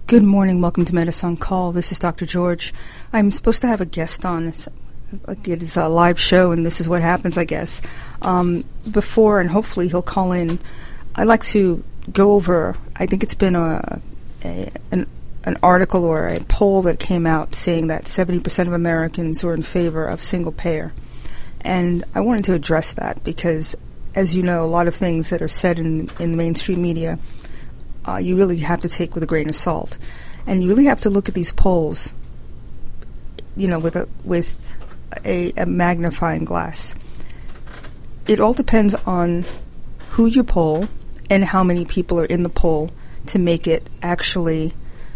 Good morning. Welcome to Medicine Call. This is Dr. George. I'm supposed to have a guest on. It is a live show, and this is what happens, I guess. Before, and hopefully he'll call in, I'd like to go over, I think it's been an article or a poll that came out saying that 70% of Americans were in favor of single payer. And I wanted to address that because, as you know, a lot of things that are said in the mainstream media you really have to take with a grain of salt. And you really have to look at these polls, you know, with a magnifying glass. It all depends on who you poll and how many people are in the poll to make it actually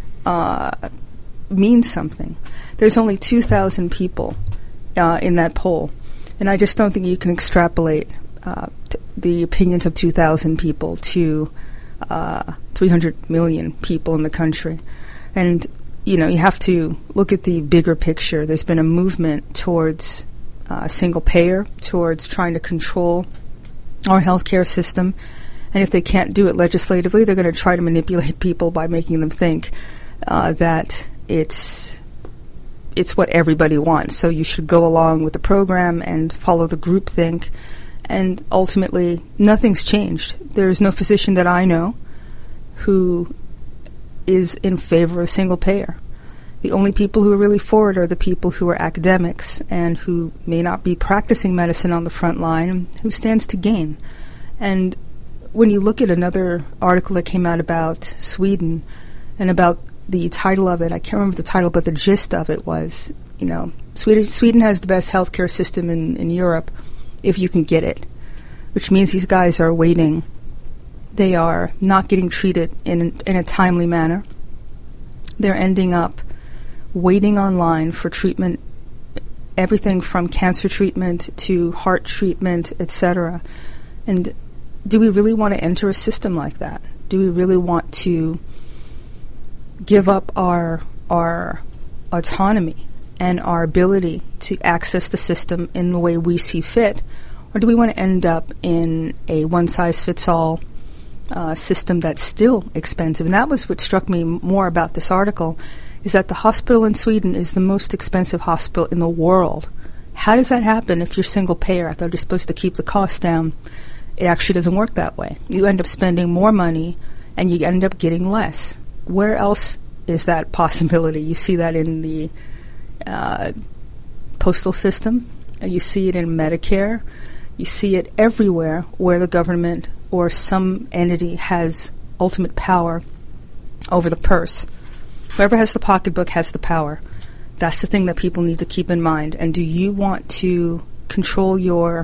mean something. There's only 2,000 people in that poll, and I just don't think you can extrapolate the opinions of 2,000 people to 300 million people in the country. And, you know, you have to look at the bigger picture. There's been a movement towards single payer, towards trying to control our healthcare system. And if they can't do it legislatively, they're going to try to manipulate people by making them think that it's what everybody wants. So you should go along with the program and follow the groupthink. And ultimately, nothing's changed. There's no physician that I know who is in favor of single payer. The only people who are really for it are the people who are academics and who may not be practicing medicine on the front line, who stands to gain. And when you look at another article that came out about Sweden and about the title of it, I can't remember the title, but the gist of it was, you know, Sweden has the best healthcare system in Europe if you can get it, which means these guys are waiting. They are not getting treated in a timely manner. They're ending up waiting online for treatment, everything from cancer treatment to heart treatment, etc. And do we really want to enter a system like that? Do we really want to give up our autonomy and our ability to access the system in the way we see fit? Or do we want to end up in a one-size-fits-all system that's still expensive? And that was what struck me more about this article, is that the hospital in Sweden is the most expensive hospital in the world. How does that happen if you're single payer? I thought you're supposed to keep the costs down. It actually doesn't work that way. You end up spending more money and you end up getting less. Where else is that possibility? You see that in the postal system. You see it in Medicare. You see it everywhere where the government or some entity has ultimate power over the purse. Whoever has the pocketbook has the power. That's the thing that people need to keep in mind. And do you want to control your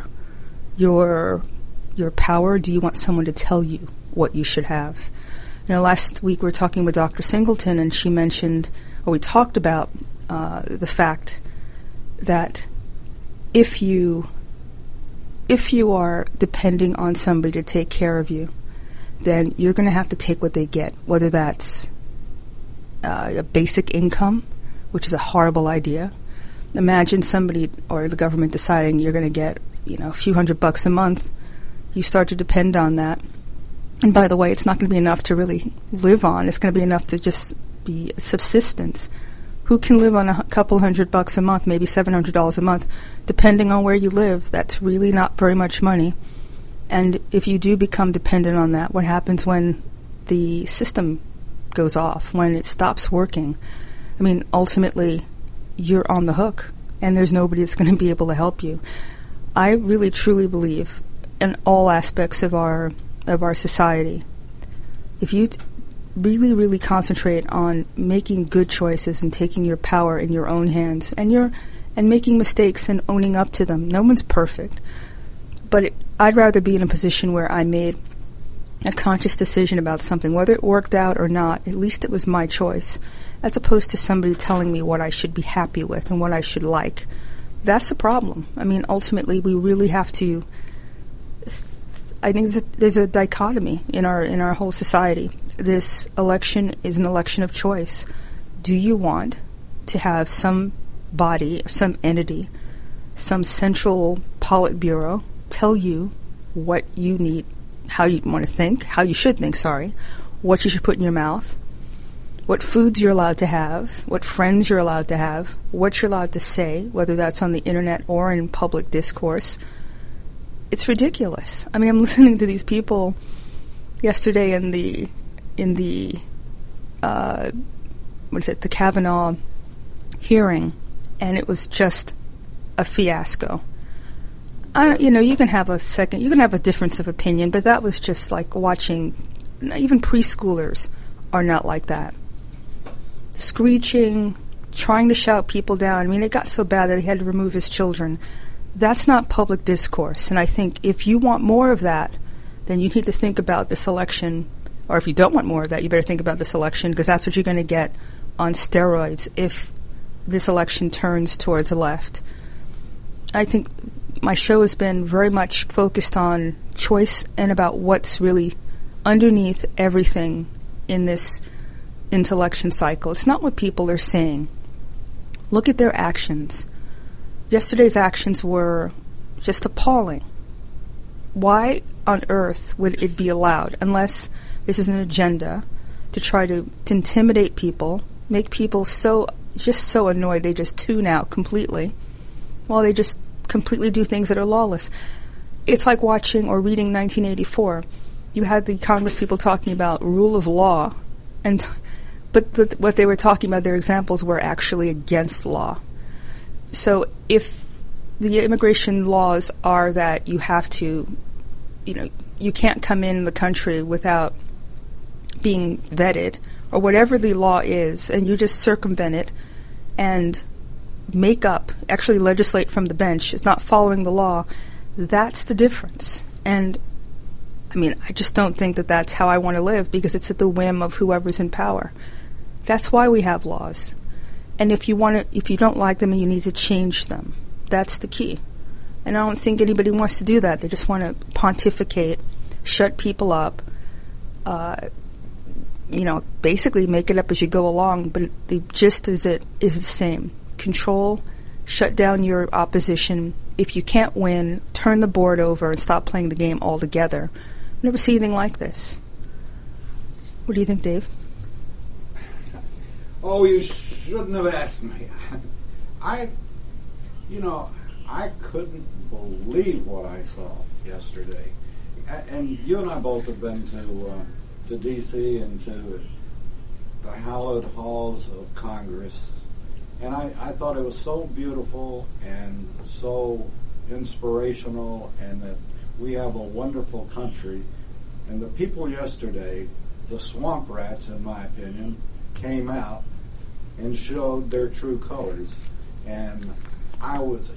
power? Do you want someone to tell you what you should have? You know, last week we were talking with Dr. Singleton, and she mentioned, or we talked about the fact that if you are depending on somebody to take care of you, then you're going to have to take what they get, whether that's a basic income, which is a horrible idea. Imagine somebody or the government deciding you're going to get, you know, a few $100 a month. You start to depend on that. And by the way, it's not going to be enough to really live on. It's going to be enough to just be subsistence. Who can live on a couple $100 a month, maybe $700 a month, depending on where you live? That's really not very much money. And if you do become dependent on that, what happens when the system goes off, when it stops working? I mean, ultimately, you're on the hook, and there's nobody that's going to be able to help you. I really, truly believe in all aspects of our society, if you really, really concentrate on making good choices and taking your power in your own hands, and making mistakes and owning up to them. No one's perfect, but I'd rather be in a position where I made a conscious decision about something, whether it worked out or not. At least it was my choice, as opposed to somebody telling me what I should be happy with and what I should like. That's the problem. I mean, ultimately, we really have to. I think there's a dichotomy in our whole society. This election is an election of choice. Do you want to have some body, some entity, some central Politburo tell you what you need, how you want to think, how you should think, what you should put in your mouth? what foods you're allowed to have, what friends you're allowed to have, what you're allowed to say, whether that's on the internet or in public discourse. It's ridiculous. I mean, I'm listening to these people yesterday in the the Kavanaugh hearing, and it was just a fiasco. You can have a difference of opinion, but that was just like watching. Even preschoolers are not like that. Screeching, trying to shout people down. I mean, it got so bad that he had to remove his children. That's not public discourse. And I think if you want more of that, then you need to think about this election. Or if you don't want more of that, you better think about this election, because that's what you're going to get on steroids if this election turns towards the left. I think my show has been very much focused on choice and about what's really underneath everything in this election cycle. It's not what people are saying. Look at their actions. Yesterday's actions were just appalling. Why on earth would it be allowed, unless this is an agenda to try to intimidate people, make people so annoyed they just tune out completely, while they just completely do things that are lawless. It's like watching or reading 1984. You had the Congress people talking about rule of law, but what they were talking about, their examples were actually against law. So if the immigration laws are that you have to, you can't come in the country without being vetted, or whatever the law is, and you just circumvent it and actually legislate from the bench, it's not following the law, that's the difference. And I mean, I just don't think that that's how I want to live, because it's at the whim of whoever's in power. That's why we have laws. And if you don't like them, you need to change them. That's the key. And I don't think anybody wants to do that. They just want to pontificate, shut people up, basically make it up as you go along. But the gist is the same. Control, shut down your opposition. If you can't win, turn the board over and stop playing the game altogether. I've never seen anything like this. What do you think, Dave? Oh, you shouldn't have asked me. I couldn't believe what I saw yesterday. And you and I both have been to D.C. and to the hallowed halls of Congress. And I thought it was so beautiful and so inspirational, and that we have a wonderful country. And the people yesterday, the swamp rats, in my opinion, came out and showed their true colors. And I was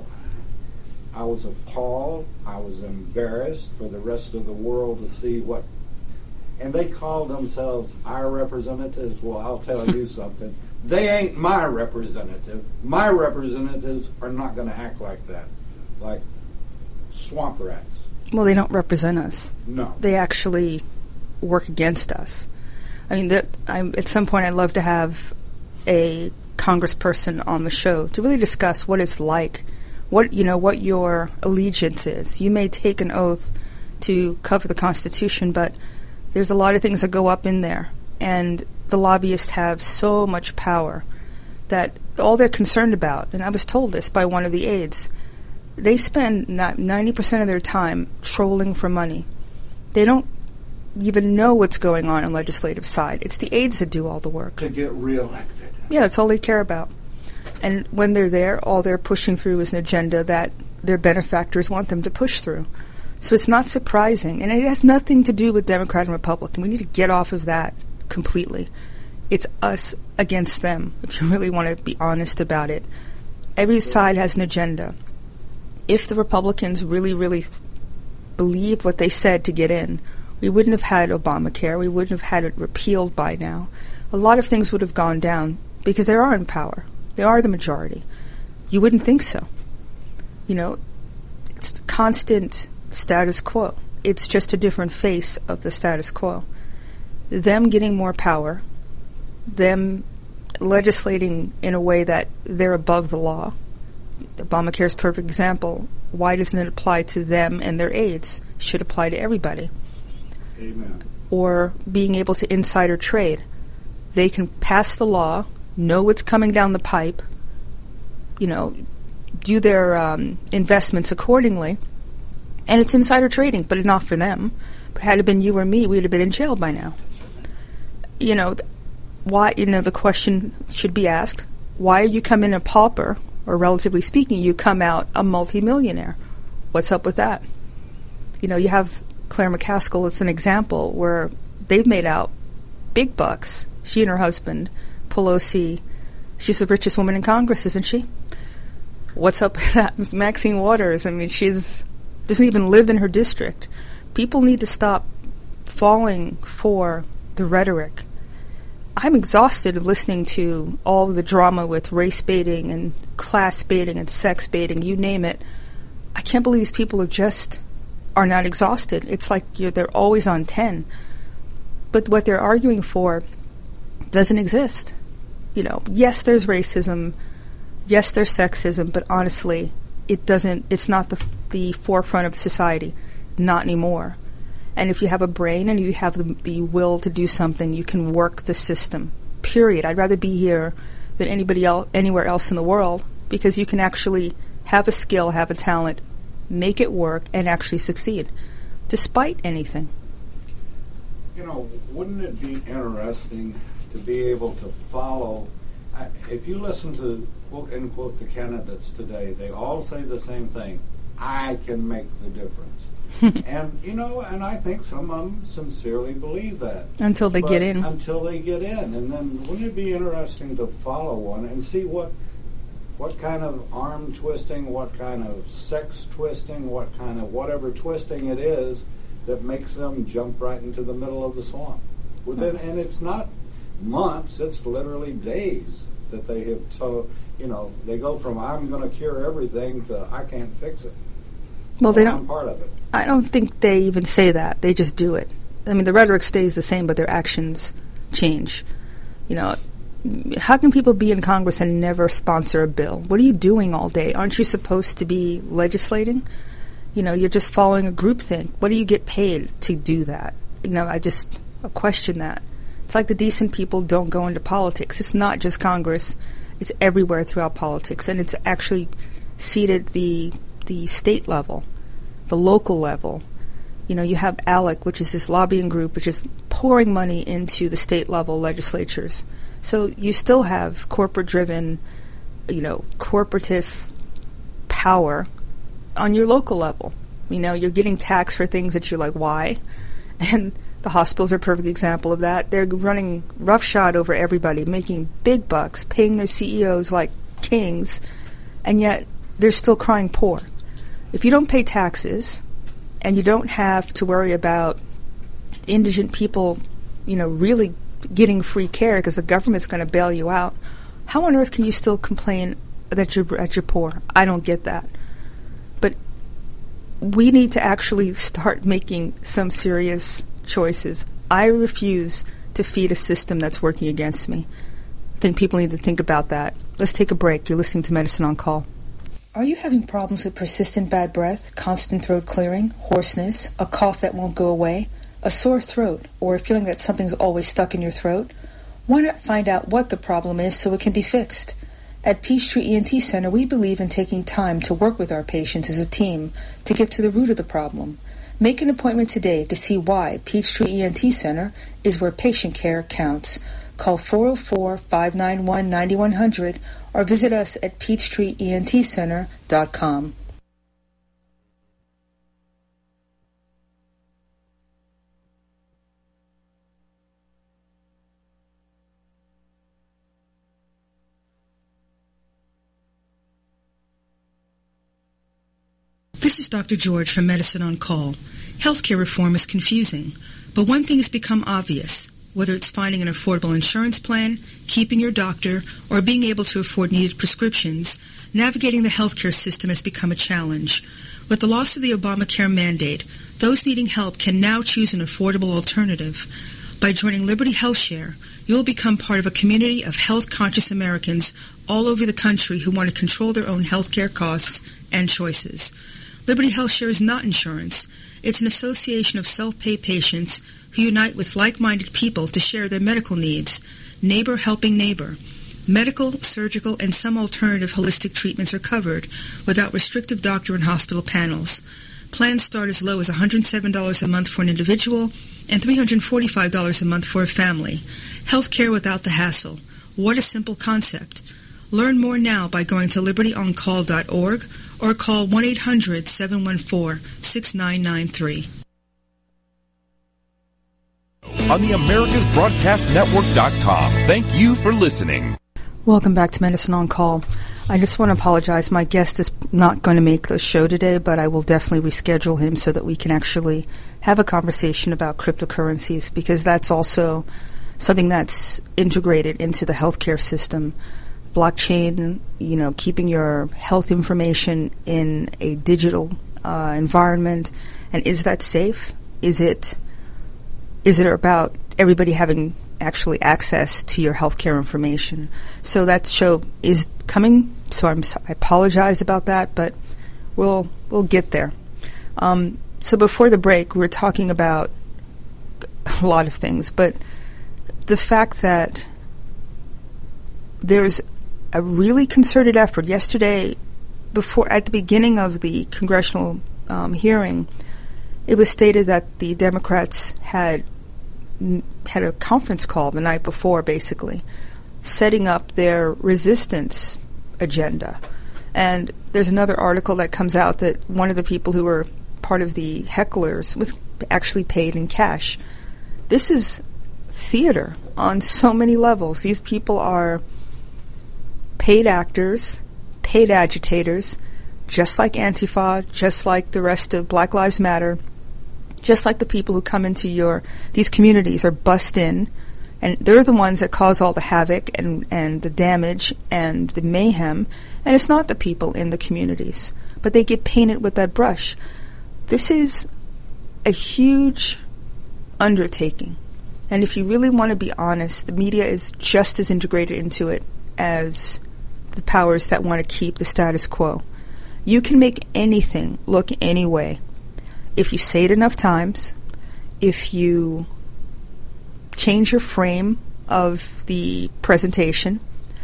appalled. I was embarrassed for the rest of the world to see what. And they call themselves our representatives. Well, I'll tell you something. They ain't my representative. My representatives are not going to act like that, like swamp rats. Well, they don't represent us. No. They actually work against us. I mean, at some point I'd love to have a congressperson on the show to really discuss what it's like, what your allegiance is. You may take an oath to cover the Constitution, but there's a lot of things that go up in there, and the lobbyists have so much power that all they're concerned about, and I was told this by one of the aides, they spend 90% of their time trolling for money. They don't even know what's going on the legislative side. It's the aides that do all the work. To get reelected. Yeah, that's all they care about. And when they're there, all they're pushing through is an agenda that their benefactors want them to push through. So it's not surprising. And it has nothing to do with Democrat and Republican. We need to get off of that completely. It's us against them, if you really want to be honest about it. Every side has an agenda. If the Republicans really, really believed what they said to get in, we wouldn't have had Obamacare. We wouldn't have had it repealed by now. A lot of things would have gone down because they are in power. They are the majority. You wouldn't think so. It's constant status quo. It's just a different face of the status quo. Them getting more power, them legislating in a way that they're above the law. Obamacare is a perfect example. Why doesn't it apply to them and their aides? It should apply to everybody. Amen. Or being able to insider trade. they can pass the law, know what's coming down the pipe, do their investments accordingly, and it's insider trading, but not for them. But had it been you or me, we'd have been in jail by now. Why? The question should be asked: why you come in a pauper, or relatively speaking, you come out a multimillionaire? What's up with that? You have Claire McCaskill. It's an example where they've made out big bucks. She and her husband, Pelosi. She's the richest woman in Congress, isn't she? What's up with that? Maxine Waters, she doesn't even live in her district. People need to stop falling for the rhetoric. I'm exhausted of listening to all the drama with race baiting and class baiting and sex baiting, you name it. I can't believe these people are not exhausted. It's like they're always on 10. But what they're arguing for doesn't exist. Yes, there's racism. Yes, there's sexism. But honestly, it's not the forefront of society. Not anymore. And if you have a brain and you have the will to do something, you can work the system. Period. I'd rather be here than anybody else, anywhere else in the world, because you can actually have a skill, have a talent, make it work, and actually succeed, despite anything. Wouldn't it be interesting to be able to follow? If you listen to, quote unquote, the candidates today, they all say the same thing: I can make the difference. And I think some of them sincerely believe that. Until they get in. And then wouldn't it be interesting to follow one and see what kind of arm twisting, what kind of sex twisting, what kind of whatever twisting it is that makes them jump right into the middle of the swamp. And it's not months, it's literally days that they have. So, they go from I'm going to cure everything to I can't fix it. Well, they don't. I'm part of it. I don't think they even say that. They just do it. The rhetoric stays the same, but their actions change. How can people be in Congress and never sponsor a bill? What are you doing all day? Aren't you supposed to be legislating? You're just following a groupthink. What do you get paid to do that? I just question that. It's like the decent people don't go into politics. It's not just Congress. It's everywhere throughout politics, and it's actually seated the state level, the local level. You have ALEC, which is this lobbying group, which is pouring money into the state level legislatures. So you still have corporate-driven, corporatist power on your local level. You're getting taxed for things that you're like, why? And the hospitals are a perfect example of that. They're running roughshod over everybody, making big bucks, paying their CEOs like kings, and yet they're still crying poor. If you don't pay taxes and you don't have to worry about indigent people, really getting free care because the government's going to bail you out, how on earth can you still complain that you're poor? I don't get that. But we need to actually start making some serious choices. I refuse to feed a system that's working against me. I think people need to think about that. Let's take a break. You're listening to Medicine on Call. Are you having problems with persistent bad breath, constant throat clearing, hoarseness, a cough that won't go away, a sore throat, or a feeling that something's always stuck in your throat? Why not find out what the problem is so it can be fixed? At Peachtree ENT Center, we believe in taking time to work with our patients as a team to get to the root of the problem. Make an appointment today to see why Peachtree ENT Center is where patient care counts. Call 404-591-9100 or visit us at peachtreeentcenter.com. This is Dr. George from Medicine on Call. Healthcare reform is confusing, but one thing has become obvious. Whether it's finding an affordable insurance plan, keeping your doctor, or being able to afford needed prescriptions, navigating the healthcare system has become a challenge. With the loss of the Obamacare mandate, those needing help can now choose an affordable alternative. By joining Liberty HealthShare, you'll become part of a community of health-conscious Americans all over the country who want to control their own healthcare costs and choices. Liberty HealthShare is not insurance. It's an association of self-pay patients who unite with like-minded people to share their medical needs. Neighbor Helping Neighbor. Medical, surgical, and some alternative holistic treatments are covered without restrictive doctor and hospital panels. Plans start as low as $107 a month for an individual and $345 a month for a family. Healthcare without the hassle. What a simple concept. Learn more now by going to libertyoncall.org or call 1-800-714-6993. On the AmericasBroadcastNetwork.com. Thank you for listening. Welcome back to Medicine on Call. I just want to apologize. My guest is not going to make the show today, but I will definitely reschedule him so that we can actually have a conversation about cryptocurrencies, because that's also something that's integrated into the healthcare system. Blockchain, keeping your health information in a digital environment. And is that safe? Is it about everybody having actually access to your healthcare information? So that show is coming, so I apologize about that, but we'll get there. So before the break, we were talking about a lot of things, but the fact that there's a really concerted effort. Yesterday, at the beginning of the congressional hearing, it was stated that the Democrats had a conference call the night before, basically, setting up their resistance agenda. And there's another article that comes out that one of the people who were part of the hecklers was actually paid in cash. This is theater on so many levels. These people are paid actors, paid agitators, just like Antifa, just like the rest of Black Lives Matter, just like the people who come into these communities are bussed in, and they're the ones that cause all the havoc and the damage and the mayhem, and it's not the people in the communities, but they get painted with that brush. This is a huge undertaking, and if you really want to be honest, the media is just as integrated into it as the powers that want to keep the status quo. You can make anything look any way. If you say it enough times, if you change your frame of the presentation,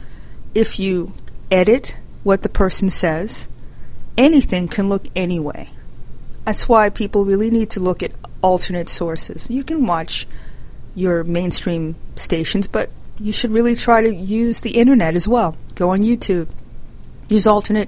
if you edit what the person says, anything can look any way. That's why people really need to look at alternate sources. You can watch your mainstream stations, but you should really try to use the internet as well. Go on YouTube. Use alternate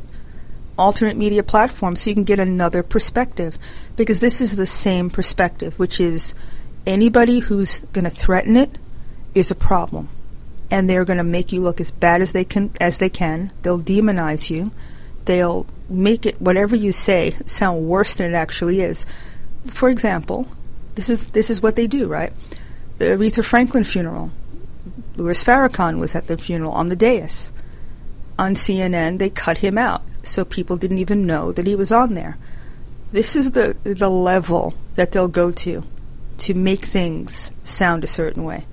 media platforms so you can get another perspective, because this is the same perspective, which is anybody who's going to threaten it is a problem, and they're going to make you look as bad as they can. They'll demonize you. They'll make it, whatever you say, sound worse than it actually is. For example, this is what they do, right? The Aretha Franklin funeral. Louis Farrakhan was at the funeral on the dais. On CNN, they cut him out, so people didn't even know that he was on there. This is the level that they'll go to make things sound a certain way.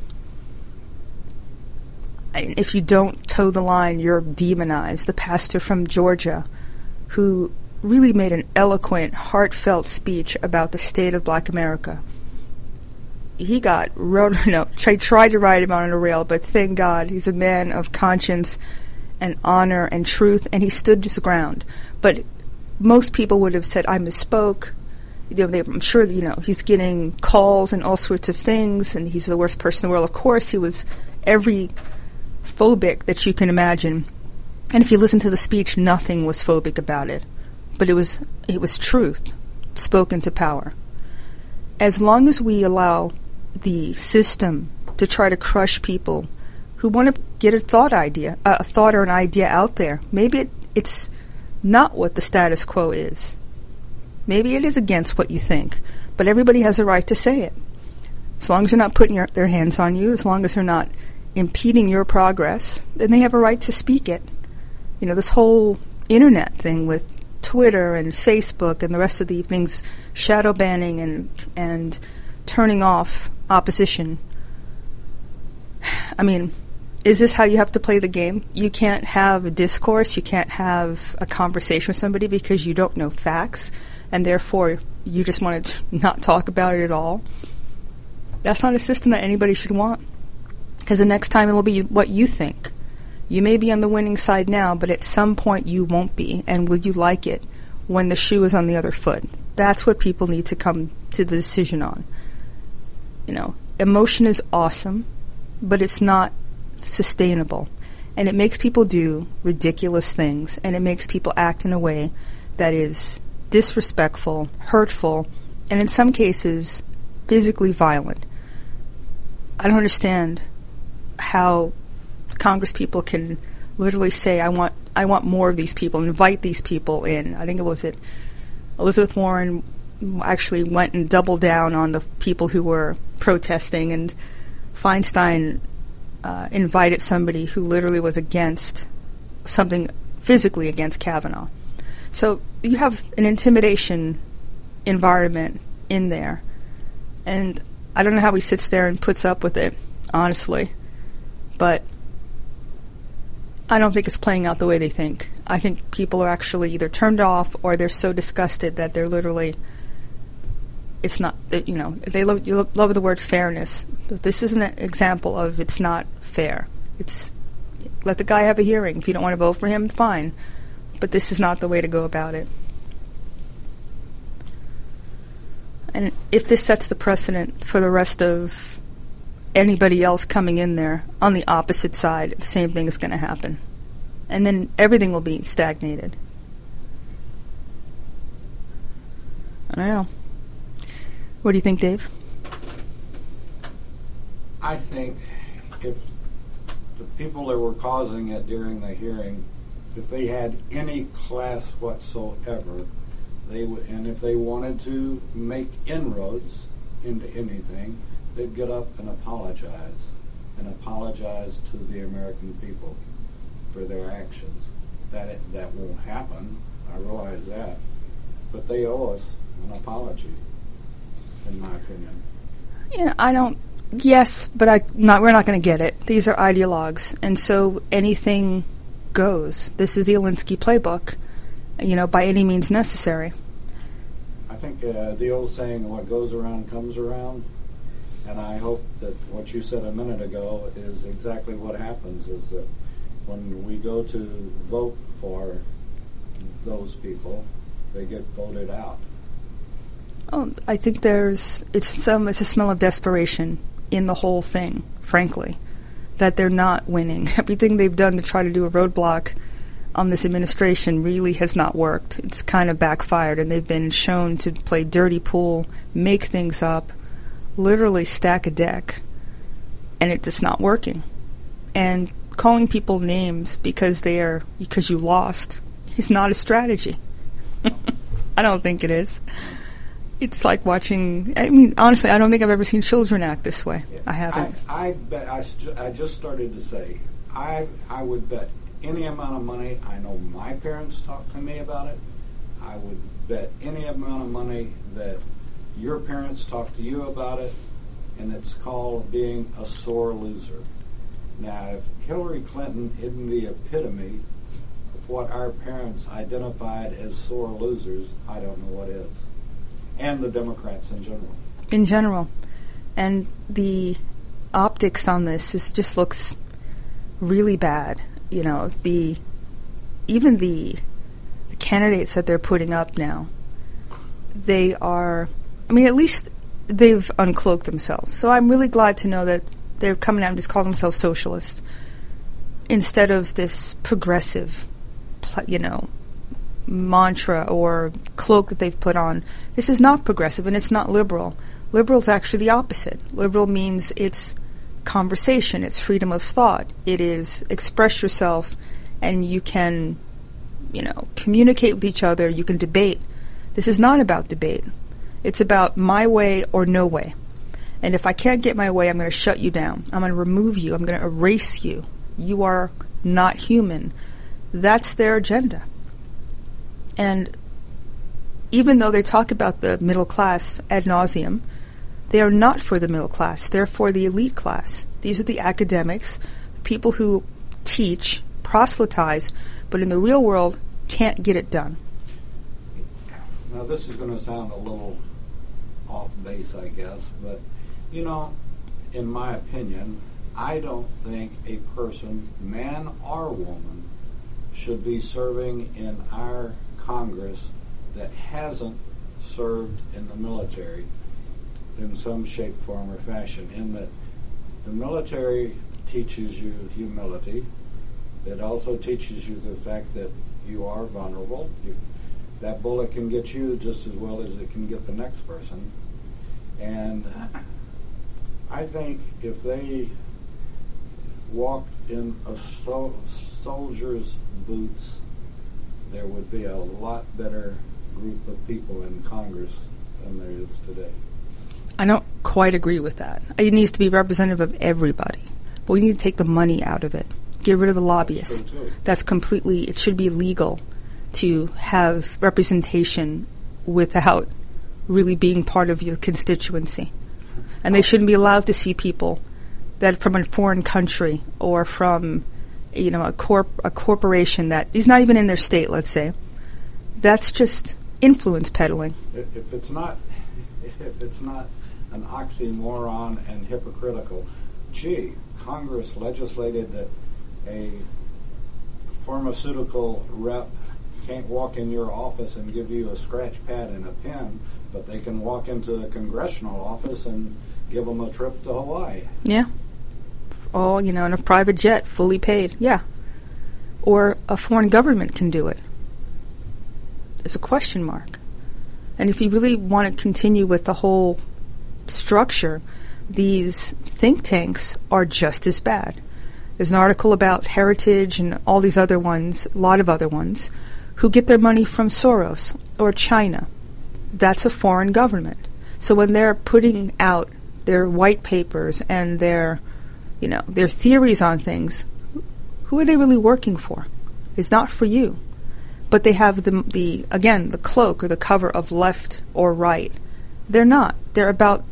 And if you don't toe the line, you're demonized. The pastor from Georgia, who really made an eloquent, heartfelt speech about the state of Black America, he got tried to ride him on a rail, but thank God he's a man of conscience and honor and truth, and he stood his ground. But most people would have said, I misspoke. I'm sure, he's getting calls and all sorts of things, and he's the worst person in the world. Of course, he was every phobic that you can imagine. And if you listen to the speech, nothing was phobic about it. But it was truth spoken to power. As long as we allow the system to try to crush people who want to get a thought or an idea out there, maybe it's not what the status quo is. Maybe it is against what you think, but everybody has a right to say it. As long as they're not putting their hands on you, as long as they're not impeding your progress, then they have a right to speak it. This whole internet thing with Twitter and Facebook and the rest of the things, shadow banning and turning off opposition. I mean, is this how you have to play the game? You can't have a discourse, you can't have a conversation with somebody because you don't know facts, and therefore you just want to not talk about it at all. That's not a system that anybody should want. Because the next time it'll be what you think. You may be on the winning side now, but at some point you won't be. And will you like it when the shoe is on the other foot? That's what people need to come to the decision on. You know, emotion is awesome, but it's not sustainable. And it makes people do ridiculous things, and it makes people act in a way that is disrespectful, hurtful, and in some cases, physically violent. I don't understand how Congress people can literally say, I want more of these people, invite these people in. I think Elizabeth Warren actually went and doubled down on the people who were protesting, and Feinstein invited somebody who literally was against something physically against Kavanaugh. So you have an intimidation environment in there, and I don't know how he sits there and puts up with it, honestly, but I don't think it's playing out the way they think. I think people are actually either turned off or they're so disgusted that they're literally, it's not, you know, they love the word fairness. This is an example of it's not fair. It's, let the guy have a hearing. If you don't want to vote for him, fine. But this is not the way to go about it. And if this sets the precedent for the rest of anybody else coming in there on the opposite side, the same thing is going to happen. And then everything will be stagnated. I don't know. What do you think, Dave? I think if the people that were causing it during the hearing, if they had any class whatsoever, they would, and if they wanted to make inroads into anything, they'd get up and apologize to the American people for their actions. That won't happen. I realize that, but they owe us an apology, in my opinion. Yeah, I don't. Yes, but we're not going to get it. These are ideologues, and so anything goes. This is the Alinsky playbook, you know, by any means necessary. I think the old saying, what goes around comes around, and I hope that what you said a minute ago is exactly what happens, is that when we go to vote for those people, they get voted out. Oh, I think it's a smell of desperation in the whole thing, frankly, that they're not winning. Everything they've done to try to do a roadblock on this administration really has not worked. It's kind of backfired, and they've been shown to play dirty pool, make things up, literally stack a deck, and it's just not working. And calling people names because you lost is not a strategy. I don't think it is. It's like watching, I mean, honestly, I don't think I've ever seen children act this way. I haven't. I bet, I just started to say, I would bet any amount of money. I know my parents talked to me about it. I would bet any amount of money that your parents talked to you about it, and it's called being a sore loser. Now, if Hillary Clinton isn't the epitome of what our parents identified as sore losers, I don't know what is. And the Democrats in general. In general. And the optics on this just looks really bad. You know, even the candidates that they're putting up now, they are, I mean, at least they've uncloaked themselves. So I'm really glad to know that they're coming out and just calling themselves socialists instead of this progressive, mantra or cloak that they've put on. This is not progressive, and it's not liberal. Liberal is actually the opposite. Liberal means it's conversation, it's freedom of thought, it is express yourself, and you can, communicate with each other, you can debate. This is not about debate. It's about my way or no way. And if I can't get my way, I'm going to shut you down. I'm going to remove you. I'm going to erase you. You are not human. That's their agenda. And even though they talk about the middle class ad nauseum, they are not for the middle class. They're for the elite class. These are the academics, people who teach, proselytize, but in the real world can't get it done. Now, this is going to sound a little off base, I guess, but, in my opinion, I don't think a person, man or woman, should be serving in our Congress that hasn't served in the military in some shape, form, or fashion, in that the military teaches you humility. It also teaches you the fact that you are vulnerable. That bullet can get you just as well as it can get the next person. And I think if they walked in a soldier's boots, there would be a lot better group of people in Congress than there is today. I don't quite agree with that. It needs to be representative of everybody. But we need to take the money out of it. Get rid of the lobbyists. That's completely, it should be legal to have representation without really being part of your constituency. And they shouldn't be allowed to see people that from a foreign country or from, a corporation that is not even in their state, let's say. That's just influence peddling. If it's not an oxymoron and hypocritical, Congress legislated that a pharmaceutical rep can't walk in your office and give you a scratch pad and a pen, but they can walk into a congressional office and give them a trip to Hawaii. Yeah. Oh, in a private jet, fully paid. Yeah. Or a foreign government can do it. There's a question mark. And if you really want to continue with the whole structure, these think tanks are just as bad. There's an article about Heritage and all these other ones, a lot of other ones, who get their money from Soros or China. That's a foreign government. So when they're putting out their white papers and their theories on things, who are they really working for? It's not for you. But they have the cloak or the cover of left or right. They're not. They're about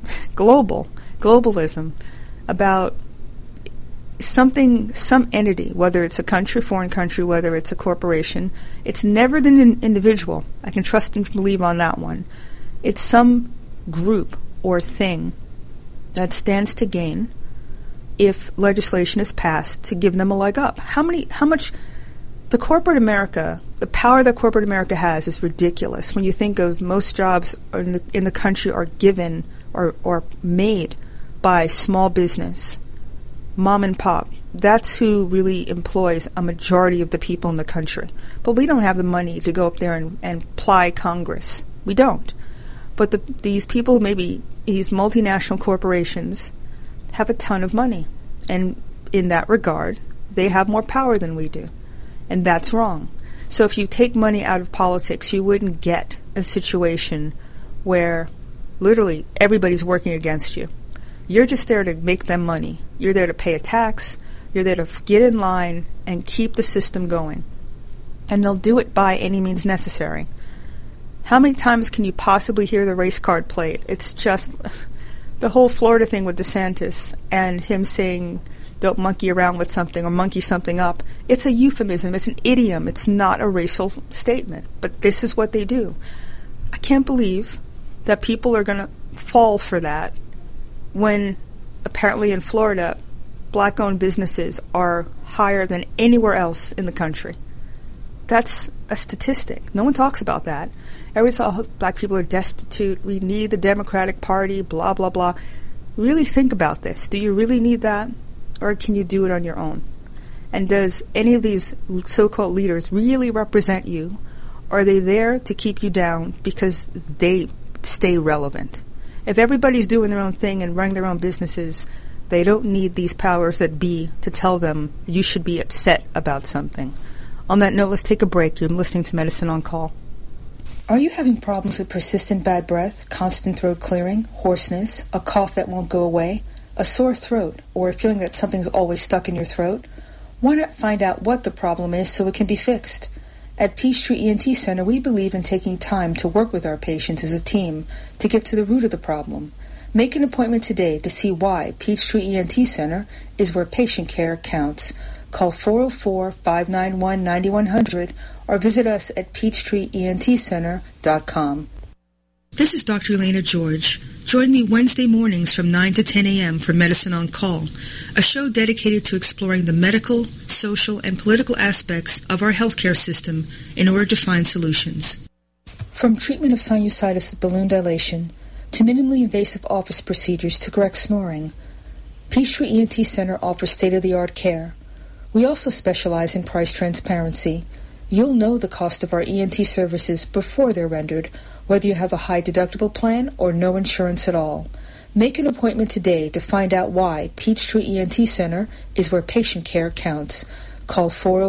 globalism, about some entity, whether it's a country, foreign country, whether it's a corporation. It's never the individual. I can trust and believe on that one. It's some group or thing that stands to gain if legislation is passed to give them a leg up. How much the corporate America, the power that corporate America has is ridiculous. When you think of most jobs in the country are given or made by small business, mom and pop. That's who really employs a majority of the people in the country. But we don't have the money to go up there and ply Congress. We don't. But these people, maybe these multinational corporations, have a ton of money. And in that regard, they have more power than we do. And that's wrong. So if you take money out of politics, you wouldn't get a situation where literally everybody's working against you. You're just there to make them money. You're there to pay a tax. You're there to get in line and keep the system going. And they'll do it by any means necessary. How many times can you possibly hear the race card played? It's just the whole Florida thing with DeSantis and him saying, don't monkey around with something or monkey something up. It's a euphemism. It's an idiom. It's not a racial statement. But this is what they do. I can't believe that people are going to fall for that when apparently in Florida, black-owned businesses are higher than anywhere else in the country. That's a statistic. No one talks about that. Everyone saw black people are destitute. We need the Democratic Party, blah, blah, blah. Really think about this. Do you really need that? Or can you do it on your own? And does any of these so-called leaders really represent you? Or are they there to keep you down because they stay relevant? If everybody's doing their own thing and running their own businesses, they don't need these powers that be to tell them you should be upset about something. On that note, let's take a break. You're listening to Medicine on Call. Are you having problems with persistent bad breath, constant throat clearing, hoarseness, a cough that won't go away, a sore throat, or a feeling that something's always stuck in your throat? Why not find out what the problem is so it can be fixed? At Peachtree ENT Center, we believe in taking time to work with our patients as a team to get to the root of the problem. Make an appointment today to see why Peachtree ENT Center is where patient care counts. Call 404-591-9100 or visit us at peachtreeentcenter.com. This is Dr. Elena George. Join me Wednesday mornings from 9 to 10 a.m. for Medicine on Call, a show dedicated to exploring the medical, social, and political aspects of our healthcare system in order to find solutions. From treatment of sinusitis with balloon dilation to minimally invasive office procedures to correct snoring, Peachtree ENT Center offers state-of-the-art care. We also specialize in price transparency. You'll know the cost of our ENT services before they're rendered, whether you have a high deductible plan or no insurance at all. Make an appointment today to find out why Peachtree ENT Center is where patient care counts. Call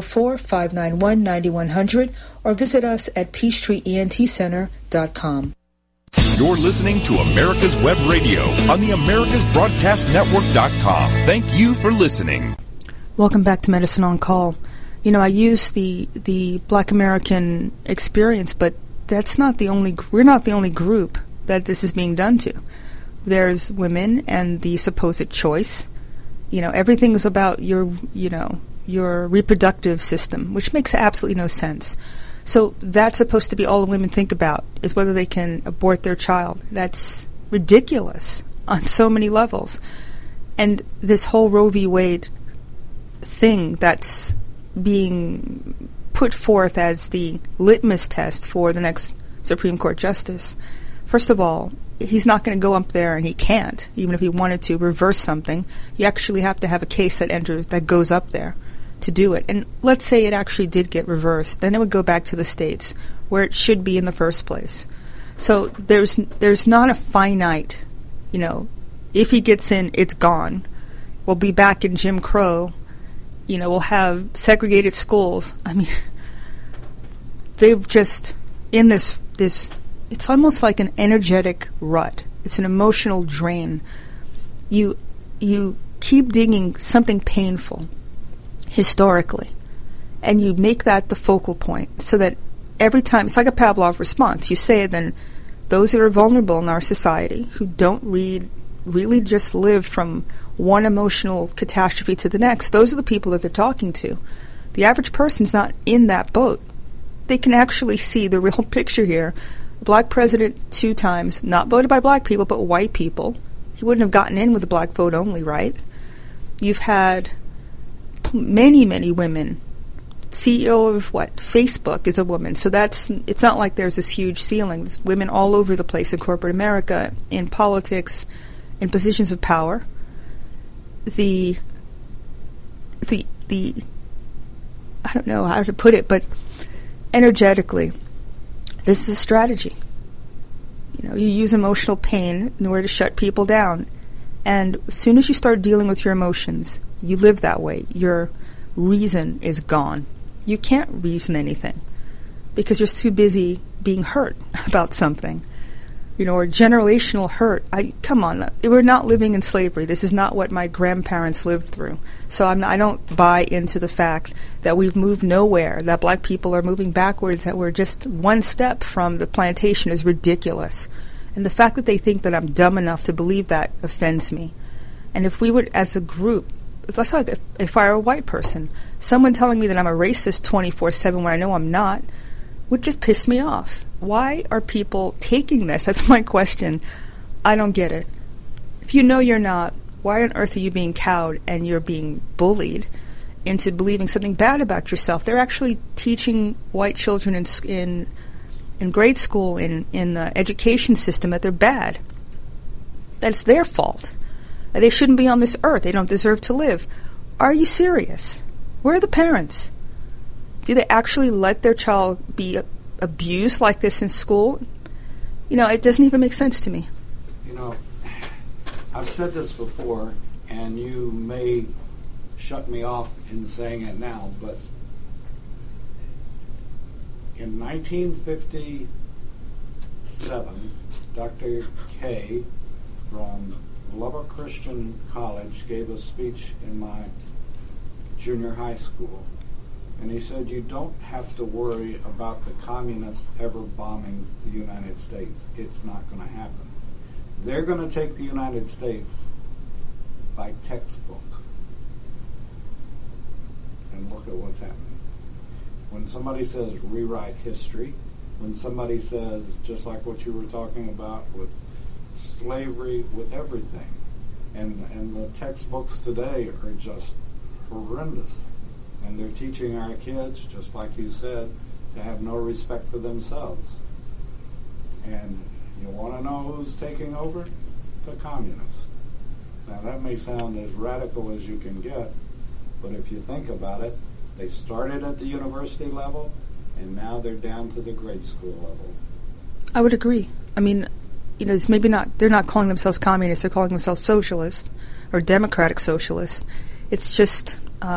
404-591-9100 or visit us at peachtreeentcenter.com. You're listening to America's Web Radio on the AmericasBroadcastNetwork.com. Thank you for listening. Welcome back to Medicine on Call. You know, I use the Black American experience, but that's not the only. We're not the only group that this is being done to. There's women and the supposed choice. You know, everything is about your reproductive system, which makes absolutely no sense. So that's supposed to be all the women think about, is whether they can abort their child. That's ridiculous on so many levels. And this whole Roe v. Wade thing that's being put forth as the litmus test for the next Supreme Court justice. First of all, he's not going to go up there, and he can't, even if he wanted to, reverse something. You actually have to have a case that goes up there to do it. And let's say it actually did get reversed, then it would go back to the states where it should be in the first place. So there's not a finite, if he gets in, it's gone. We'll be back in Jim Crow. We'll have segregated schools. I mean, they've just, in this, it's almost like an energetic rut. It's an emotional drain. You keep digging something painful historically, and you make that the focal point so that every time, it's like a Pavlov response. You say it, then those that are vulnerable in our society who don't really just live from one emotional catastrophe to the next, those are the people that they're talking to. The average person's not in that boat. They can actually see the real picture here. A black president 2 times, not voted by black people, but white people. He wouldn't have gotten in with the black vote only, right? You've had many, many women. CEO of Facebook is a woman. So it's not like there's this huge ceiling. There's women all over the place in corporate America, in politics, in positions of power. The I don't know how to put it, but energetically, this is a strategy. You use emotional pain in order to shut people down. And as soon as you start dealing with your emotions, you live that way. Your reason is gone. You can't reason anything because you're too busy being hurt about something. Or generational hurt. Come on, we're not living in slavery. This is not what my grandparents lived through. So I don't buy into the fact that we've moved nowhere, that black people are moving backwards, that we're just one step from the plantation is ridiculous. And the fact that they think that I'm dumb enough to believe that offends me. And if we would, as a group, that's like if I were a white person, someone telling me that I'm a racist 24/7 when I know I'm not, would just piss me off. Why are people taking this? That's my question. I don't get it. If you know you're not, why on earth are you being cowed and you're being bullied into believing something bad about yourself? They're actually teaching white children in grade school, in the education system, that they're bad. That's their fault. They shouldn't be on this earth. They don't deserve to live. Are you serious? Where are the parents? Do they actually let their child be abused like this in school? It doesn't even make sense to me. I've said this before, and you may shut me off in saying it now, but in 1957, Dr. K from Lubbock Christian College gave a speech in my junior high school. And he said, you don't have to worry about the communists ever bombing the United States. It's not going to happen. They're going to take the United States by textbook. And look at what's happening. When somebody says rewrite history, when somebody says, just like what you were talking about with slavery, with everything, and the textbooks today are just horrendous. And they're teaching our kids, just like you said, to have no respect for themselves. And you want to know who's taking over? The communists. Now that may sound as radical as you can get, but if you think about it, they started at the university level, and now they're down to the grade school level. I would agree. I mean, it's maybe not, they're not calling themselves communists, they're calling themselves socialists or democratic socialists. It's just,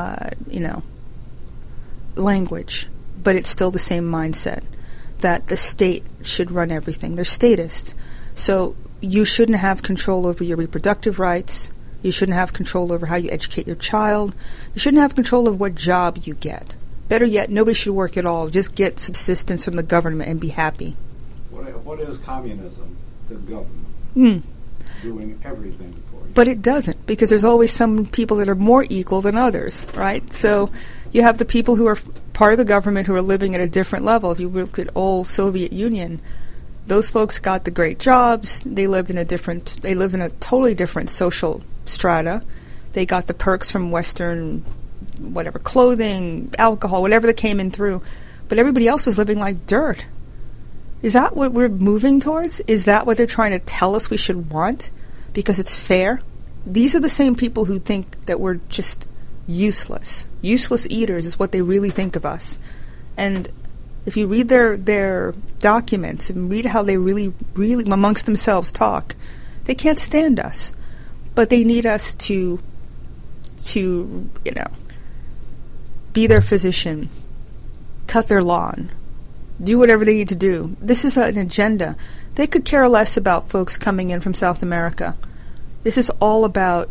language, but it's still the same mindset that the state should run everything. They're statists. So you shouldn't have control over your reproductive rights. You shouldn't have control over how you educate your child. You shouldn't have control of what job you get. Better yet, nobody should work at all. Just get subsistence from the government and be happy. What is communism? The government doing everything for you. But it doesn't, because there's always some people that are more equal than others, right? So you have the people who are part of the government who are living at a different level. If you look at old Soviet Union, those folks got the great jobs. They lived in a totally different social strata. They got the perks from Western, whatever, clothing, alcohol, whatever that came in through. But everybody else was living like dirt. Is that what we're moving towards? Is that what they're trying to tell us we should want? Because it's fair? These are the same people who think that we're just useless. Useless eaters is what they really think of us. And if you read their documents and read how they really amongst themselves talk, they can't stand us. But they need us to be their physician, cut their lawn, do whatever they need to do. This is an agenda. They could care less about folks coming in from South America. This is all about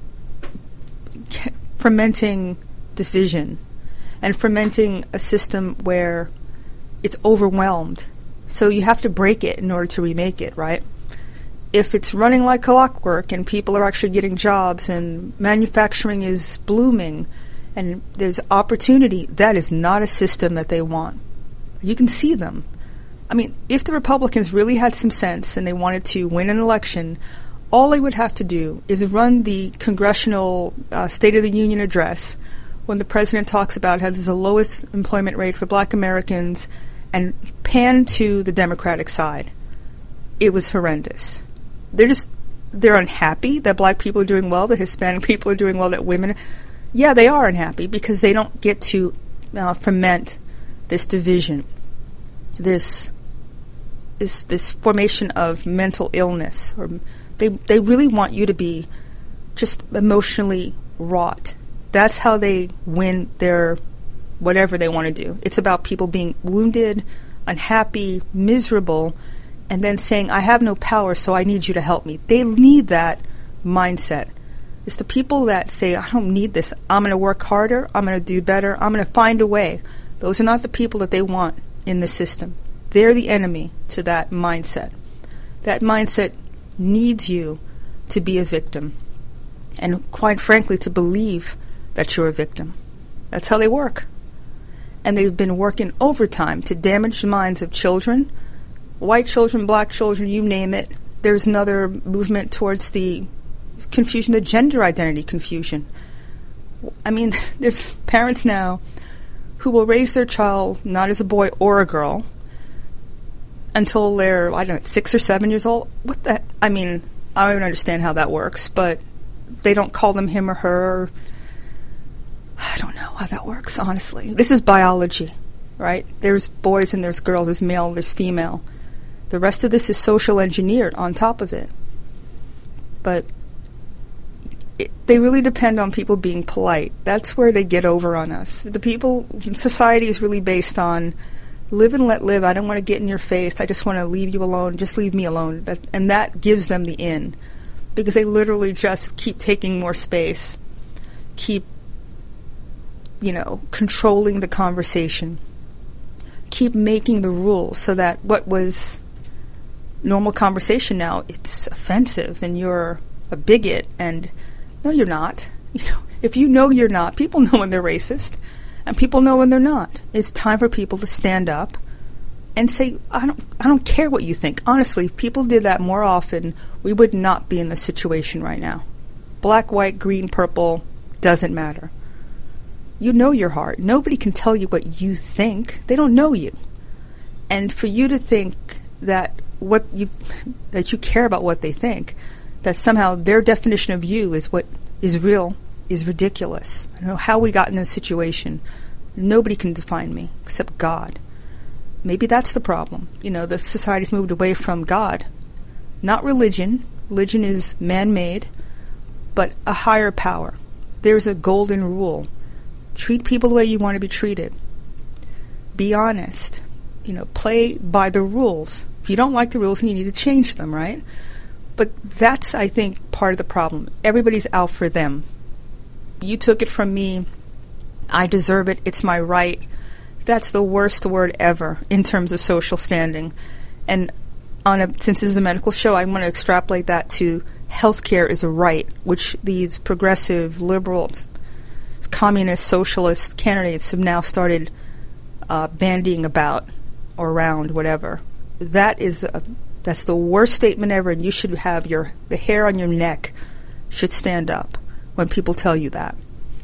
fermenting division and fermenting a system where it's overwhelmed. So you have to break it in order to remake it, right? If it's running like clockwork and people are actually getting jobs and manufacturing is blooming and there's opportunity, that is not a system that they want. You can see them. I mean, if the Republicans really had some sense and they wanted to win an election, all they would have to do is run the congressional State of the Union address when the president talks about how there's the lowest employment rate for black Americans and pan to the Democratic side. It was horrendous. They're unhappy that black people are doing well, that Hispanic people are doing well, that women, yeah, they are unhappy because they don't get to ferment this division, this formation of mental illness, or they really want you to be just emotionally wrought. That's how they win their whatever they want to do. It's about people being wounded, unhappy, miserable, and then saying, I have no power, so I need you to help me. They need that mindset. It's the people that say, I don't need this. I'm going to work harder. I'm going to do better. I'm going to find a way. Those are not the people that they want in the system. They're the enemy to that mindset. That mindset needs you to be a victim. And quite frankly, to believe that you're a victim. That's how they work. And they've been working overtime to damage the minds of children, white children, black children, you name it. There's another movement towards the confusion, the gender identity confusion. I mean, there's parents now who will raise their child not as a boy or a girl until they're, 6 or 7 years old. I mean, I don't even understand how that works, but they don't call them him or her. I don't know how that works, honestly. This is biology, right? There's boys and there's girls, there's male, there's female. The rest of this is social engineered on top of it. But they really depend on people being polite. That's where they get over on us. Society is really based on live and let live. I don't want to get in your face. I just want to leave you alone. Just leave me alone. And that gives them the in. Because they literally just keep taking more space. Keep, controlling the conversation. Keep making the rules so that what was normal conversation now, it's offensive and you're a bigot and no, you're not. If you know you're not, people know when they're racist, and people know when they're not. It's time for people to stand up and say, I don't care what you think. Honestly, if people did that more often, we would not be in this situation right now. Black, white, green, purple, doesn't matter. You know your heart. Nobody can tell you what you think. They don't know you. And for you to think that that you care about what they think, that somehow their definition of you is what is real, is ridiculous. I don't know how we got in this situation. Nobody can define me except God. Maybe that's the problem. The society's moved away from God. Not religion. Religion is man-made, but a higher power. There's a golden rule. Treat people the way you want to be treated. Be honest. Play by the rules. If you don't like the rules, then you need to change them, right? But that's, I think, part of the problem. Everybody's out for them. You took it from me. I deserve it. It's my right. That's the worst word ever in terms of social standing. And since this is a medical show, I want to extrapolate that to healthcare is a right, which these progressive, liberals, communist, socialist candidates have now started bandying about or around, whatever. That's the worst statement ever, and you should have the hair on your neck should stand up when people tell you that.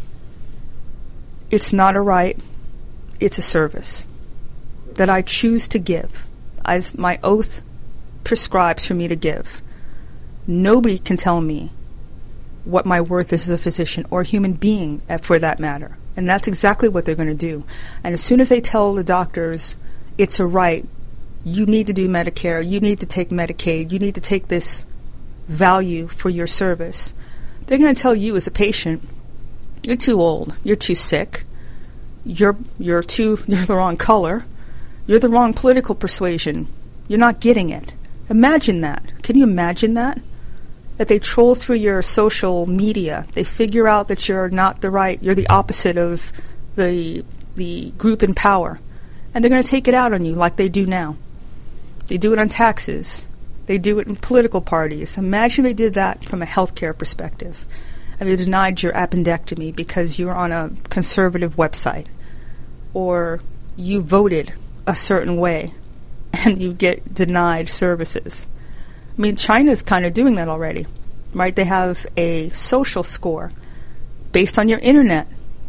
It's not a right. It's a service that I choose to give, as my oath prescribes for me to give. Nobody can tell me what my worth is as a physician or a human being, for that matter. And that's exactly what they're going to do. And as soon as they tell the doctors it's a right, you need to do Medicare, you need to take Medicaid, you need to take this value for your service, they're going to tell you as a patient, you're too old, you're too sick, you're the wrong color, you're the wrong political persuasion, you're not getting it. Imagine that. Can you imagine that? That they troll through your social media, they figure out that you're not you're the opposite of the group in power, and they're going to take it out on you like they do now. They do it on taxes. They do it in political parties. Imagine they did that from a healthcare perspective. And they denied your appendectomy because you're on a conservative website, or you voted a certain way and you get denied services. I mean, China's kind of doing that already, right? They have a social score based on your internet,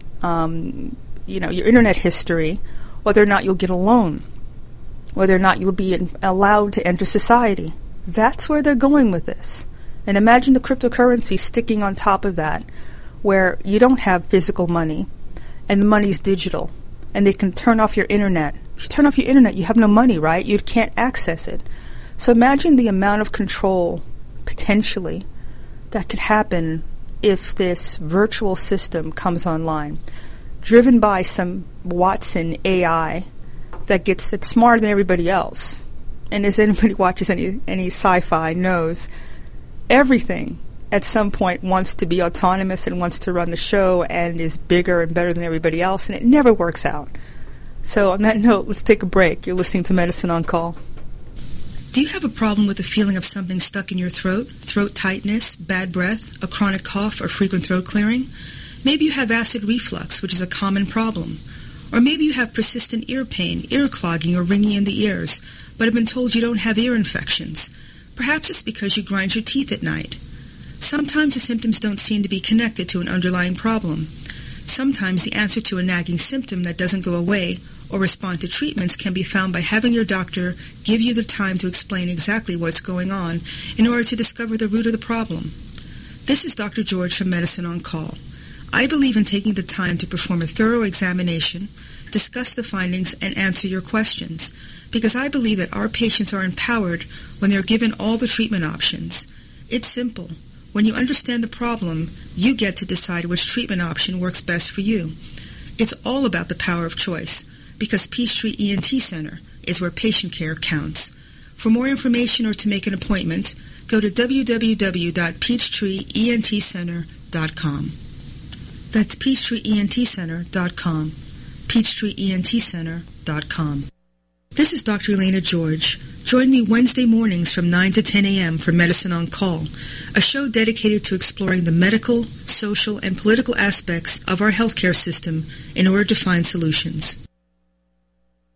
your internet history, whether or not you'll get a loan, whether or not you'll be allowed to enter society. That's where they're going with this. And imagine the cryptocurrency sticking on top of that, where you don't have physical money and the money's digital, and they can turn off your internet. If you turn off your internet, you have no money, right? You can't access it. So imagine the amount of control, potentially, that could happen if this virtual system comes online, driven by some Watson AI that's smarter than everybody else. And as anybody watches any sci-fi knows, everything at some point wants to be autonomous and wants to run the show and is bigger and better than everybody else, and it never works out. So on that note, let's take a break. You're listening to Medicine on Call. Do you have a problem with the feeling of something stuck in your throat tightness, bad breath, a chronic cough, or frequent throat clearing? Maybe you have acid reflux, which is a common problem. Or maybe you have persistent ear pain, ear clogging, or ringing in the ears, but have been told you don't have ear infections. Perhaps it's because you grind your teeth at night. Sometimes the symptoms don't seem to be connected to an underlying problem. Sometimes the answer to a nagging symptom that doesn't go away or respond to treatments can be found by having your doctor give you the time to explain exactly what's going on in order to discover the root of the problem. This is Dr. George from Medicine on Call. I believe in taking the time to perform a thorough examination, discuss the findings, and answer your questions, because I believe that our patients are empowered when they're given all the treatment options. It's simple. When you understand the problem, you get to decide which treatment option works best for you. It's all about the power of choice, because Peachtree ENT Center is where patient care counts. For more information or to make an appointment, go to www.peachtreeentcenter.com. That's peachtreeentcenter.com. peachtreeentcenter.com. This is Dr. Elena George. Join me Wednesday mornings from 9 to 10 a.m. for Medicine on Call, a show dedicated to exploring the medical, social, and political aspects of our healthcare system in order to find solutions.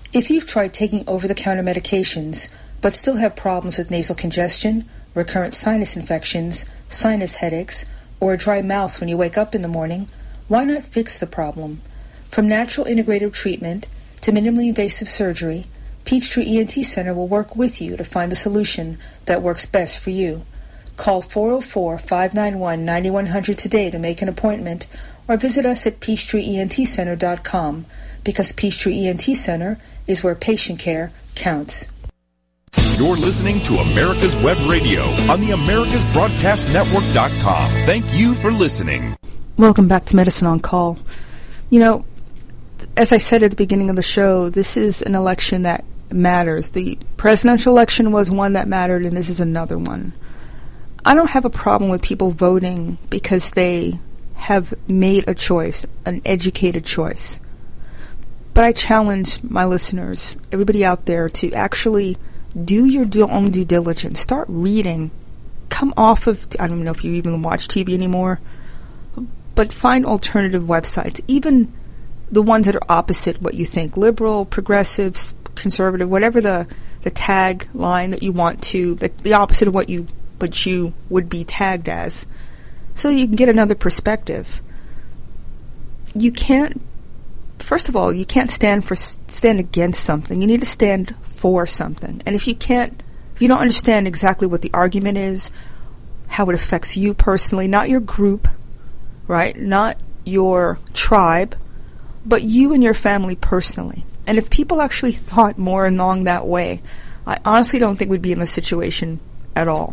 If you've tried taking over-the-counter medications but still have problems with nasal congestion, recurrent sinus infections, sinus headaches, or a dry mouth when you wake up in the morning, why not fix the problem? From natural integrative treatment to minimally invasive surgery, Peachtree ENT Center will work with you to find the solution that works best for you. Call 404-591-9100 today to make an appointment, or visit us at PeachtreeENTCenter.com, because Peachtree ENT Center is where patient care counts. You're listening to America's Web Radio on the AmericasBroadcastNetwork.com. Thank you for listening. Welcome back to Medicine on Call. You know, as I said at the beginning of the show, this is an election that matters. The presidential election was one that mattered, and this is another one. I don't have a problem with people voting because they have made a choice, an educated choice. But I challenge my listeners, everybody out there, to actually do your own due diligence. Start reading. Come off of, I don't know if you even watch TV anymore, but find alternative websites, even the ones that are opposite what you think, liberal, progressive, conservative, whatever the tag line that you want to, the opposite of what you would be tagged as, so you can get another perspective. You can't, first of all, you can't stand against something. You need to stand for something. And if you don't understand exactly what the argument is, how it affects you personally, not your group, right? Not your tribe, but you and your family personally. And if people actually thought more along that way, I honestly don't think we'd be in this situation at all.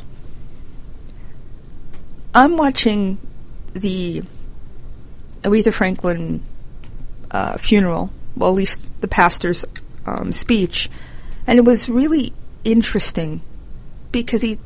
I'm watching the Aretha Franklin funeral, well, at least the pastor's speech, and it was really interesting because it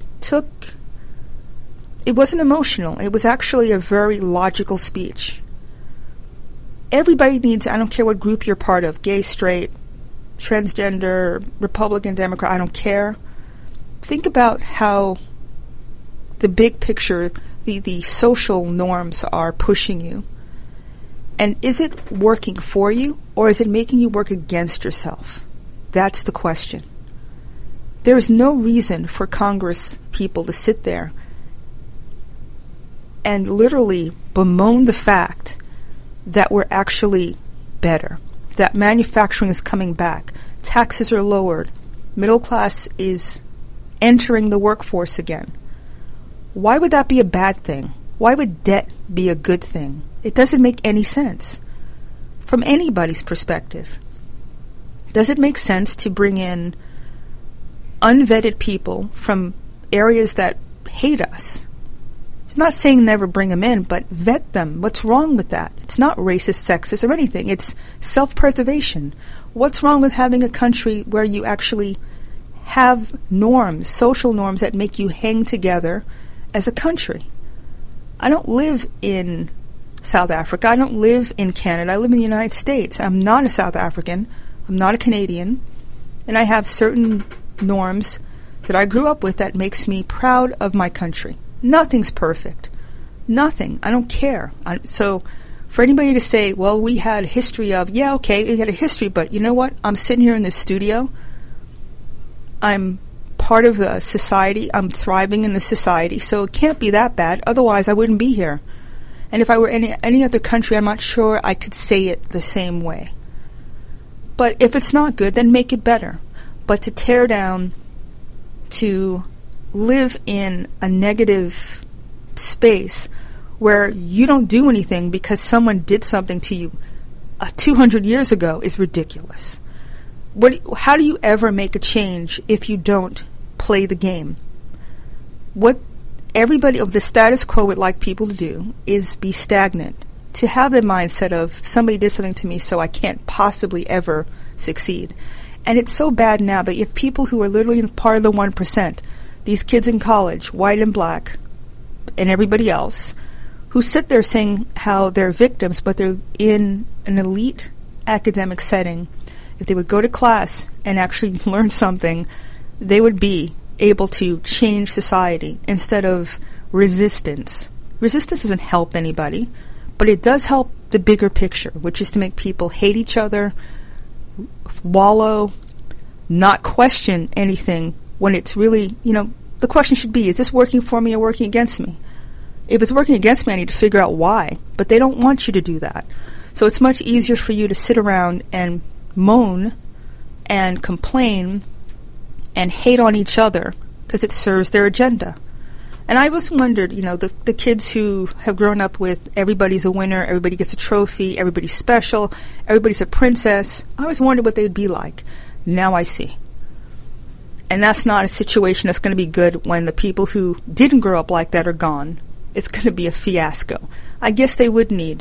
wasn't emotional. It was actually a very logical speech. Everybody needs, I don't care what group you're part of, gay, straight, transgender, Republican, Democrat, I don't care. Think about how the big picture, the social norms are pushing you. And is it working for you, or is it making you work against yourself? That's the question. There is no reason for Congress people to sit there and literally bemoan the fact that we're actually better, that manufacturing is coming back, taxes are lowered, middle class is entering the workforce again. Why would that be a bad thing? Why would debt be a good thing? It doesn't make any sense from anybody's perspective. Does it make sense to bring in unvetted people from areas that hate us? It's not saying never bring them in, but vet them. What's wrong with that? It's not racist, sexist, or anything. It's self-preservation. What's wrong with having a country where you actually have norms, social norms that make you hang together as a country? I don't live in South Africa. I don't live in Canada. I live in the United States. I'm not a South African. I'm not a Canadian. And I have certain norms that I grew up with that makes me proud of my country. Nothing's perfect. Nothing. I don't care. So for anybody to say, well, we had a history of, yeah, okay, we had a history, but you know what? I'm sitting here in this studio. I'm part of the society. I'm thriving in the society, so it can't be that bad. Otherwise, I wouldn't be here. And if I were in any other country, I'm not sure I could say it the same way. But if it's not good, then make it better. But to tear down, to live in a negative space where you don't do anything because someone did something to you 200 years ago is ridiculous. How do you ever make a change if you don't play the game? What everybody of the status quo would like people to do is be stagnant, to have the mindset of somebody did something to me so I can't possibly ever succeed. And it's so bad now that you have people who are literally part of the 1%, these kids in college, white and black, and everybody else, who sit there saying how they're victims, but they're in an elite academic setting. If they would go to class and actually learn something, they would be able to change society instead of resistance. Resistance doesn't help anybody, but it does help the bigger picture, which is to make people hate each other, wallow, not question anything when it's really, the question should be, is this working for me or working against me? If it's working against me, I need to figure out why. But they don't want you to do that. So it's much easier for you to sit around and moan and complain and hate on each other because it serves their agenda. And I always wondered, the kids who have grown up with everybody's a winner, everybody gets a trophy, everybody's special, everybody's a princess. I always wondered what they'd be like. Now I see. And that's not a situation that's going to be good when the people who didn't grow up like that are gone. It's going to be a fiasco. I guess they would need,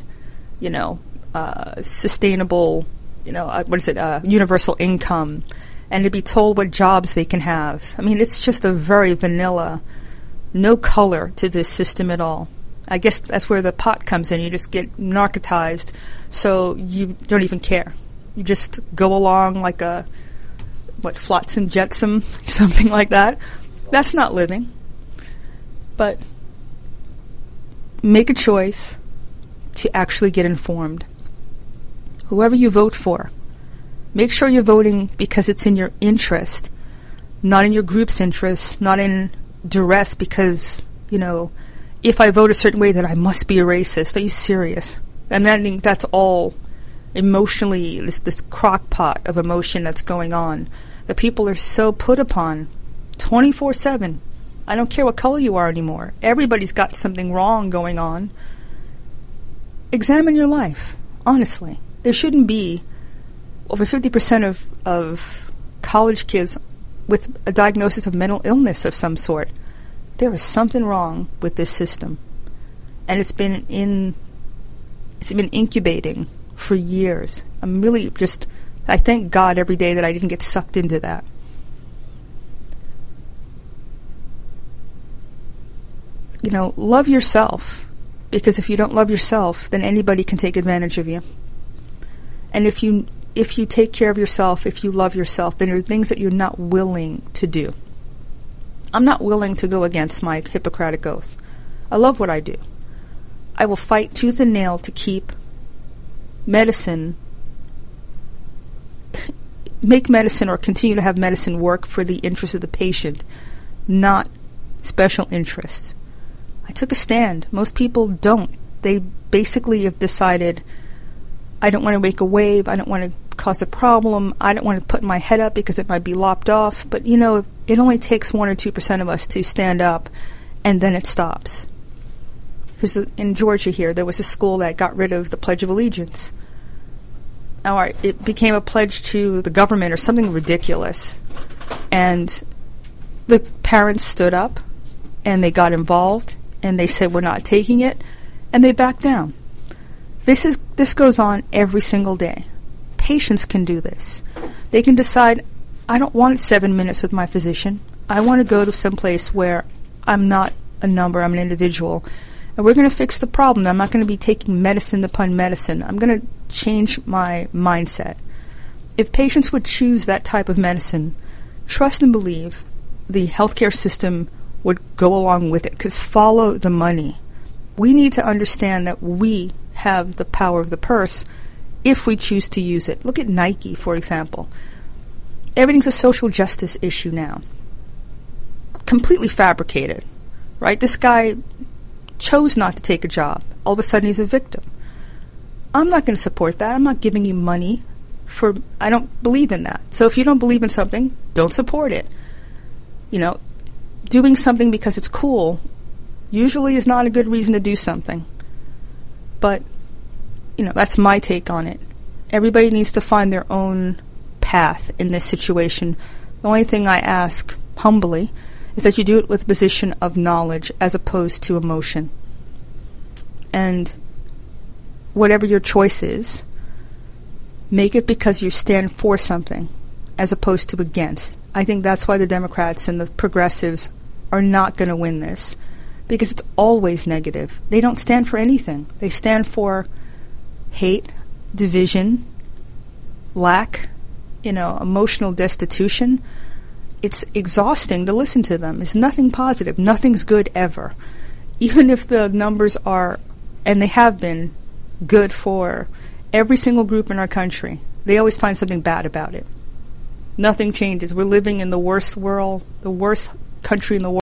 sustainable, universal income, and to be told what jobs they can have. I mean, it's just a very vanilla, no color to this system at all. I guess that's where the pot comes in. You just get narcotized, so you don't even care. You just go along like a, flotsam jetsam, something like that. That's not living. But make a choice to actually get informed. Whoever you vote for, make sure you're voting because it's in your interest, not in your group's interest, not in duress because, if I vote a certain way that I must be a racist. Are you serious? And I think that's all emotionally, this crock pot of emotion that's going on. The people are so put upon 24/7. I don't care what color you are anymore. Everybody's got something wrong going on. Examine your life, honestly. There shouldn't be over 50% of college kids with a diagnosis of mental illness of some sort. There is something wrong with this system. And it's been incubating for years. I'm really I thank God every day that I didn't get sucked into that. Love yourself, because if you don't love yourself, then anybody can take advantage of you. And if you take care of yourself, if you love yourself, then there are things that you're not willing to do. I'm not willing to go against my Hippocratic oath. I love what I do. I will fight tooth and nail to keep medicine, make medicine or continue to have medicine work for the interest of the patient, not special interests. I took a stand. Most people don't. They basically have decided, I don't want to make a wave, I don't want to cause a problem, I don't want to put my head up because it might be lopped off. But, it only takes 1 or 2% of us to stand up, and then it stops. In Georgia here, there was a school that got rid of the Pledge of Allegiance. Now, it became a pledge to the government or something ridiculous. And the parents stood up, and they got involved, and they said, we're not taking it, and they backed down. This goes on every single day. Patients can do this. They can decide, I don't want 7 minutes with my physician. I want to go to some place where I'm not a number, I'm an individual. And we're going to fix the problem. I'm not going to be taking medicine upon medicine. I'm going to change my mindset. If patients would choose that type of medicine, trust and believe the healthcare system would go along with it, because follow the money. We need to understand that we have the power of the purse if we choose to use it. Look at Nike, for example. Everything's a social justice issue now. Completely fabricated, right? This guy chose not to take a job. All of a sudden he's a victim. I'm not going to support that. I'm not giving you money I don't believe in that. So if you don't believe in something, don't support it. Doing something because it's cool usually is not a good reason to do something. But, that's my take on it. Everybody needs to find their own path in this situation. The only thing I ask, humbly, is that you do it with a position of knowledge as opposed to emotion. And whatever your choice is, make it because you stand for something as opposed to against. I think that's why the Democrats and the progressives are not going to win this, because it's always negative. They don't stand for anything. They stand for hate, division, lack, emotional destitution. It's exhausting to listen to them. It's nothing positive. Nothing's good ever. Even if the numbers are, and they have been, good for every single group in our country, they always find something bad about it. Nothing changes. We're living in the worst world, the worst country in the world.